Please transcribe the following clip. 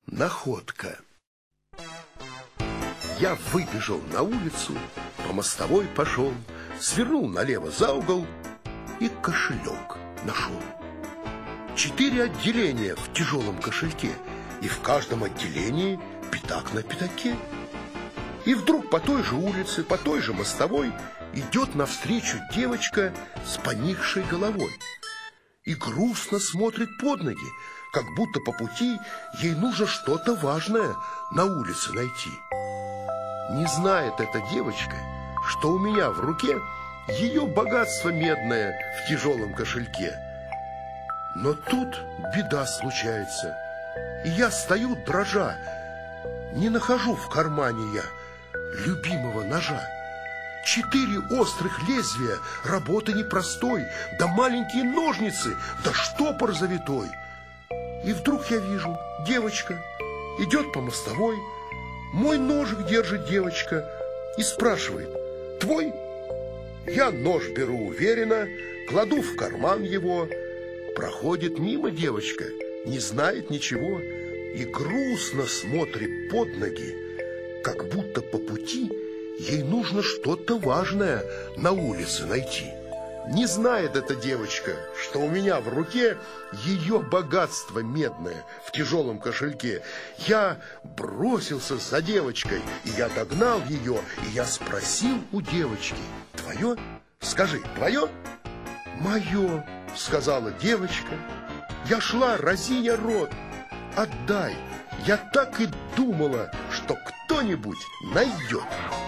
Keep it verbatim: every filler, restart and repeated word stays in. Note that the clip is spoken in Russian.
Находка. Я выбежал на улицу, по мостовой пошел, свернул налево за угол и кошелек нашел. Четыре отделения в тяжелом кошельке, и в каждом отделении пятак на пятаке. И вдруг по той же улице, по той же мостовой идет навстречу девочка с поникшей головой и грустно смотрит под ноги, как будто по пути ей нужно что-то важное на улице найти. Не знает эта девочка, что у меня в руке ее богатство медное в тяжелом кошельке. Но тут беда случается, и я стою дрожа, не нахожу в кармане я любимого ножа. Четыре острых лезвия, работа непростой, да маленькие ножницы, да штопор завитой. И вдруг я вижу, девочка идет по мостовой, мой ножик держит девочка и спрашивает: «Твой?» Я нож беру уверенно, кладу в карман его. Проходит мимо девочка, не знает ничего и грустно смотрит под ноги, как будто по пути ей нужно что-то важное на улице найти. Не знает эта девочка, что у меня в руке ее богатство медное в тяжелом кошельке. Я бросился за девочкой, и я догнал ее, и я спросил у девочки: «Твое? Скажи, твое?» «Мое», — сказала девочка. Я шла, разиня рот. «Отдай, я так и думала, что кто-нибудь найдет».